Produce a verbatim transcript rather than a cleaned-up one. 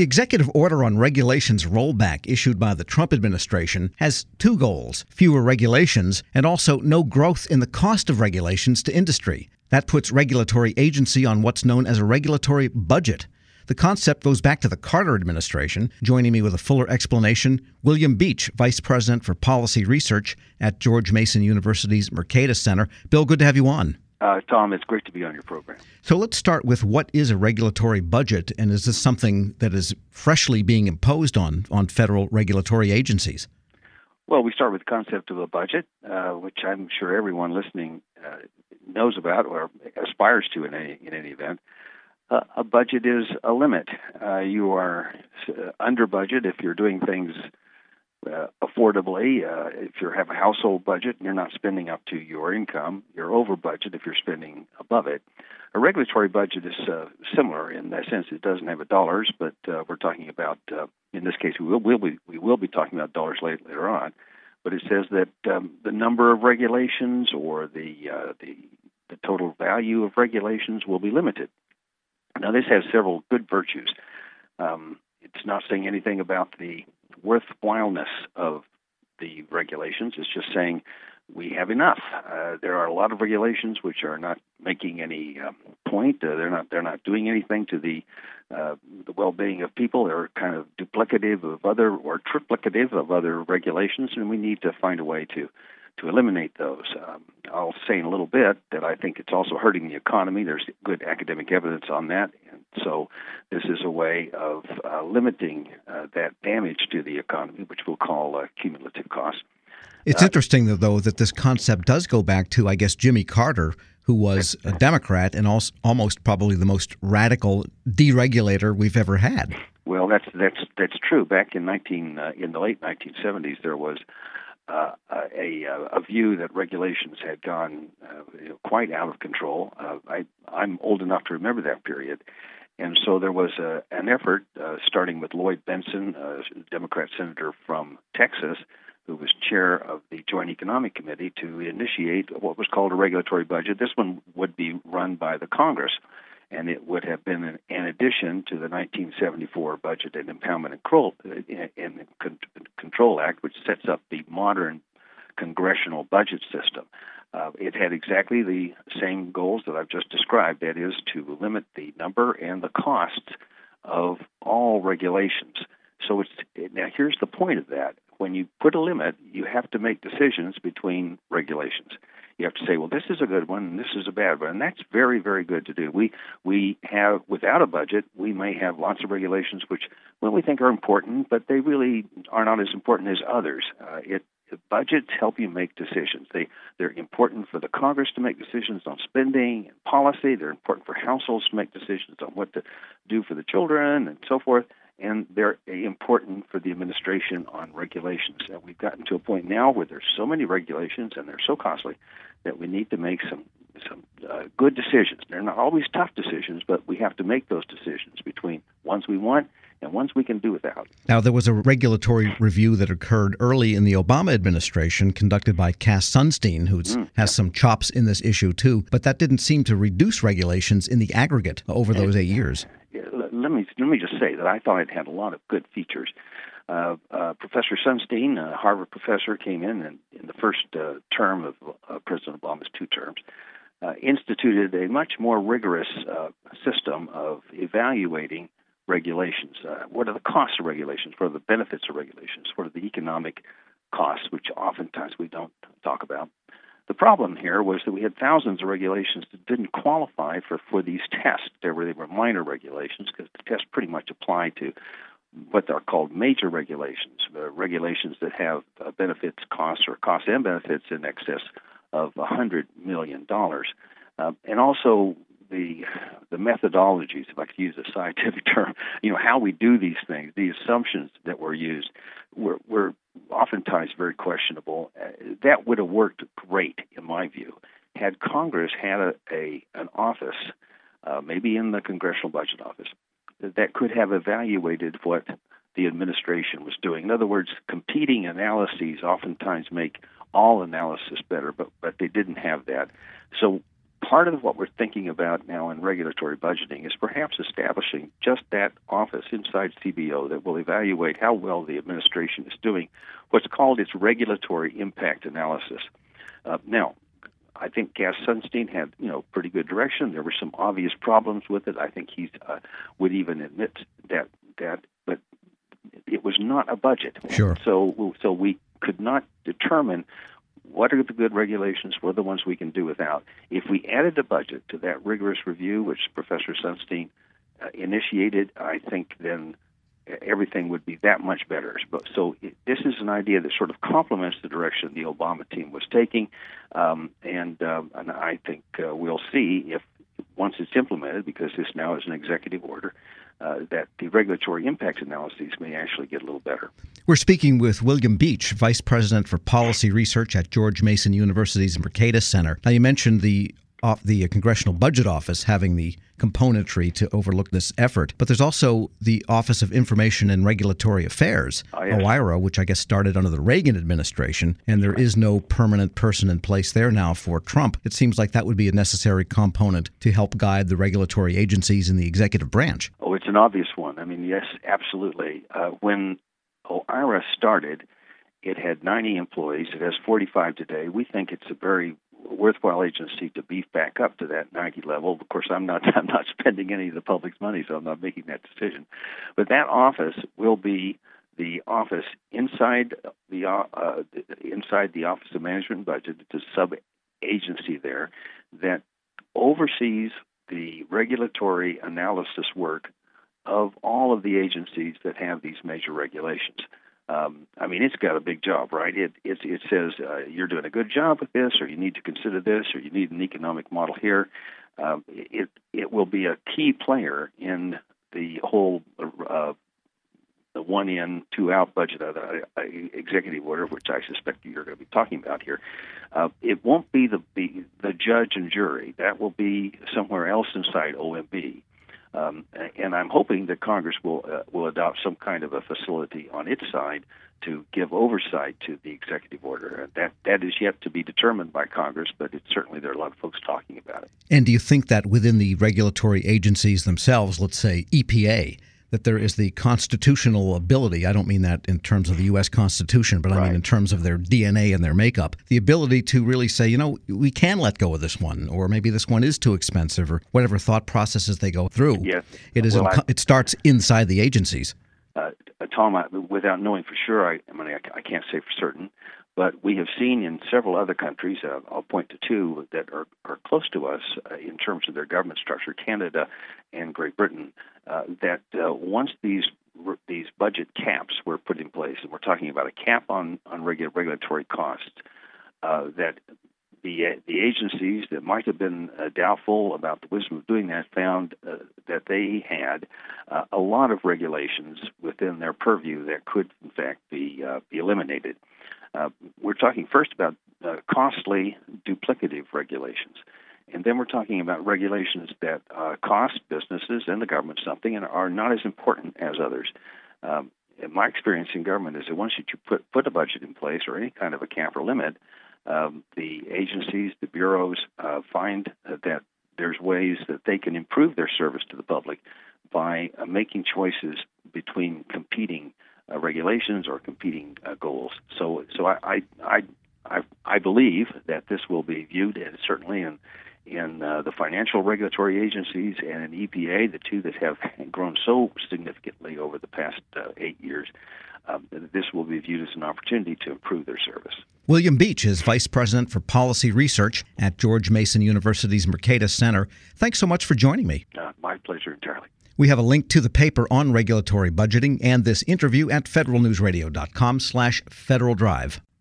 The executive order on regulations rollback issued by the Trump administration has two goals: fewer regulations and also no growth in the cost of regulations to industry. That puts regulatory agency on what's known as a regulatory budget. The concept goes back to the Carter administration. Joining me with a fuller explanation, William Beach, Vice President for Policy Research at George Mason University's Mercatus Center. Bill, good to have you on. Uh, Tom, it's great to be on your program. So let's start with what is a regulatory budget, and is this something that is freshly being imposed on, on federal regulatory agencies? Well, we start with the concept of a budget, uh, which I'm sure everyone listening uh, knows about or aspires to in any, in any event. Uh, a budget is a limit. Uh, you are uh, under budget if you're doing things Uh, affordably. Uh, if you have a household budget and you're not spending up to your income, you're over budget if you're spending above it. A regulatory budget is uh, similar in that sense. It doesn't have a dollars, but uh, we're talking about, uh, in this case, we will, we'll be, we will be talking about dollars later, later on. But it says that um, the number of regulations or the, uh, the the total value of regulations will be limited. Now, this has several good virtues. Um, it's not saying anything about the worthwhileness of the regulations. It's just saying we have enough. Uh, there are a lot of regulations which are not making any uh, point. Uh, they're not. They're not doing anything to the uh, the well-being of people. They're kind of duplicative of other or triplicative of other regulations, and we need to find a way to to eliminate those. Um, I'll say in a little bit that I think it's also hurting the economy. There's good academic evidence on that. And so this is a way of uh, limiting uh, that damage to the economy, which we'll call uh, cumulative costs. It's uh, interesting, though, that this concept does go back to, I guess, Jimmy Carter, who was a Democrat and also almost probably the most radical deregulator we've ever had. Well, that's that's that's true. Back in nineteen uh, in the late nineteen seventies, there was Uh, a, a view that regulations had gone uh, you know, quite out of control. Uh, I, I'm old enough to remember that period. And so there was a, an effort, uh, starting with Lloyd Bentsen, a Democrat senator from Texas, who was chair of the Joint Economic Committee, to initiate what was called a regulatory budget. This one would be run by the Congress, and it would have been an, an addition to the nineteen seventy-four Budget and Impoundment and Control, and Control Act, which sets up the modern congressional budget system. Uh, it had exactly the same goals that I've just described, that is, to limit the number and the cost of all regulations. So it's now here's the point of that. When you put a limit, you have to make decisions between regulations. You have to say, well, this is a good one and this is a bad one, and that's very, very good to do. We we have, without a budget, we may have lots of regulations which, well, we think are important, but they really are not as important as others. Uh, it budgets help you make decisions. They they're important for the Congress to make decisions on spending and policy. They're important for households to make decisions on what to do for the children and so forth. And they're important for the administration on regulations. And we've gotten to a point now where there's so many regulations and they're so costly that we need to make some some uh, good decisions. They're not always tough decisions, but we have to make those decisions between ones we want and ones we can do without. Now, there was a regulatory review that occurred early in the Obama administration conducted by Cass Sunstein, who mm, has yeah. some chops in this issue too, but that didn't seem to reduce regulations in the aggregate over those eight years. Let me let me just say that I thought it had a lot of good features. Uh, uh, Professor Sunstein, a Harvard professor, came in and in the first uh, term of uh, President Obama's two terms, uh, instituted a much more rigorous uh, system of evaluating regulations. Uh, what are the costs of regulations? What are the benefits of regulations? What are the economic costs, which oftentimes we don't talk about? The problem here was that we had thousands of regulations that didn't qualify for, for these tests. They were, they were minor regulations because the tests pretty much apply to what are called major regulations, uh, regulations that have uh, benefits, costs, or costs and benefits in excess of one hundred million dollars. Uh, and also the the methodologies, if I could use a scientific term, you know, how we do these things, the assumptions that were used were, were oftentimes very questionable. Uh, that would have worked great, in my view, had Congress had a, a an office, uh, maybe in the Congressional Budget Office, that could have evaluated what the administration was doing. In other words, competing analyses oftentimes make all analysis better, but, but they didn't have that. So part of what we're thinking about now in regulatory budgeting is perhaps establishing just that office inside C B O that will evaluate how well the administration is doing what's called its regulatory impact analysis. Uh, now, I think Cass Sunstein had, you know, pretty good direction. There were some obvious problems with it. I think he uh, would even admit that that, but it was not a budget. Sure. So, so we could not determine what are the good regulations, what are the ones we can do without. If we added a budget to that rigorous review, which Professor Sunstein uh, initiated, I think then everything would be that much better. But, so it, this is an idea that sort of complements the direction the Obama team was taking, um, and, um, and I think uh, we'll see if, once it's implemented, because this now is an executive order, Uh, that the regulatory impact analyses may actually get a little better. We're speaking with William Beach, Vice President for Policy Research at George Mason University's Mercatus Center. Now, you mentioned the uh, the Congressional Budget Office having the componentry to overlook this effort, but there's also the Office of Information and Regulatory Affairs, oh, yes. OIRA, which I guess started under the Reagan administration, and there is no permanent person in place there now for Trump. It seems like that would be a necessary component to help guide the regulatory agencies in the executive branch. Oh, it's an obvious one. I mean, yes, absolutely. Uh, when OIRA started, it had ninety employees. It has forty-five today. We think it's a very worthwhile agency to beef back up to that ninety level. Of course, I'm not I'm not spending any of the public's money, so I'm not making that decision. But that office will be the office inside the uh, inside the Office of Management and Budget. It's a sub-agency there that oversees the regulatory analysis work of all of the agencies that have these major regulations. Um, I mean, it's got a big job, right? It it, it says uh, you're doing a good job with this, or you need to consider this, or you need an economic model here. Um, it it will be a key player in the whole uh, the one in, two out budget of the uh, executive order, which I suspect you're going to be talking about here. Uh, it won't be the, the the judge and jury. That will be somewhere else inside O M B. Um, and I'm hoping that Congress will uh, will adopt some kind of a facility on its side to give oversight to the executive order. That that is yet to be determined by Congress, but it's certainly there are a lot of folks talking about it. And do you think that within the regulatory agencies themselves, let's say E P A, that there is the constitutional ability, I don't mean that in terms of the U S Constitution, but I right. mean in terms of their D N A and their makeup, the ability to really say, you know, we can let go of this one, or maybe this one is too expensive, or whatever thought processes they go through. Yes. It is. Well, in, I, it starts inside the agencies. Uh, Tom, I, without knowing for sure, I, I mean, I, I can't say for certain, but we have seen in several other countries, uh, I'll point to two that are, are close to us uh, in terms of their government structure, Canada and Great Britain, uh, that uh, once these these budget caps were put in place, and we're talking about a cap on, on regu- regulatory costs, uh, that the the agencies that might have been uh, doubtful about the wisdom of doing that found uh, that they had uh, a lot of regulations within their purview that could, in fact, be uh, be eliminated. Uh, we're talking first about uh, costly, duplicative regulations, and then we're talking about regulations that uh, cost businesses and the government something and are not as important as others. Um, in my experience in government is that once you put put a budget in place or any kind of a cap or limit, um, the agencies, the bureaus uh, find that there's ways that they can improve their service to the public by uh, making choices between competing Uh, regulations or competing uh, goals. So, so I, I, I, I, I believe that this will be viewed, and certainly in in uh, the financial regulatory agencies and in E P A, the two that have grown so significantly over the past uh, eight years. Um, this will be viewed as an opportunity to improve their service. William Beach is Vice President for Policy Research at George Mason University's Mercatus Center. Thanks so much for joining me. Uh, my pleasure entirely. We have a link to the paper on regulatory budgeting and this interview at federal news radio dot com slash Federal Drive.